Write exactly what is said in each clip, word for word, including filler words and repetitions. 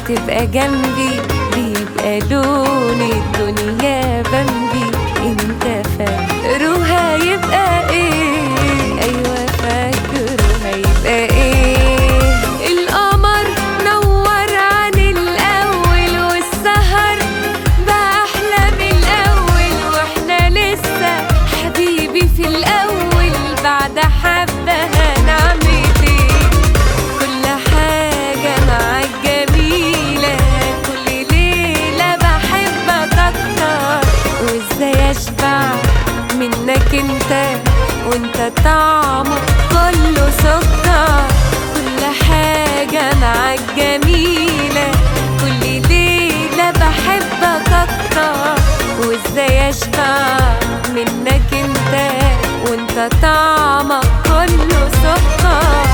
تبقى جنبي بيبقى لون الدنيا بمبي. انت فاكره هيبقى ايه؟ ايوه فاكره هيبقى ايه؟ القمر نور عن الاول والسهر بقى احلى من الاول، واحنا لسه حبيبي في الاول. بعد حبه هنعمل ايه؟ كل حاجه معاك جميله، كل ليله بحبك اكتر. وازاي اشبع منك انت وانت طعمك كله سكر. كل حاجه معاك جميله، كل ليله بحبك اكتر. وازاي اشبع منك انت وانت طعمك كله سكر.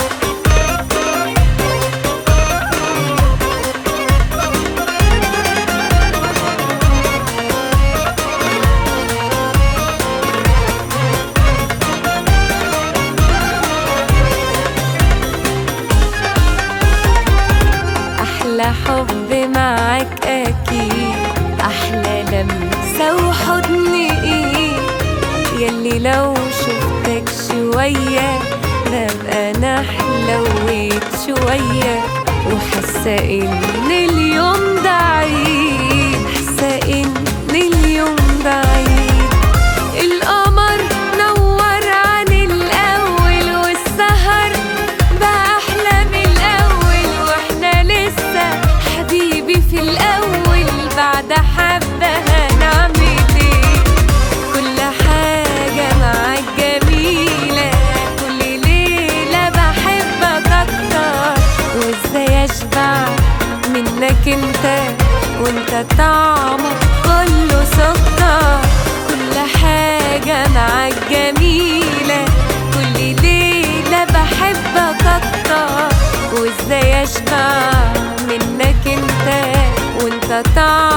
أحلى حب معاك أكيد، أحلى لمسة وحضن إيد. ياللي لو شفتك شوية ببقى أنا حلويت شوية، وحاسة إن اليوم ده عيد، حاسة إن اليوم ده عيد. القمر نور عن الأول والسهر بقى أحلى من الأول، وإحنا لسه حبيبي في الأول. بعد حبة هنعمل إيه؟ كل حاجة معاك جميلة، كل ليلة بحبك أكتر. وإزاي أشبع منك أنت وأنت طعمك كله سكر. كل حاجة معاك جميلة، كل ليلة بحبك أكتر. وإزاي أشبع منك أنت وأنت طعمك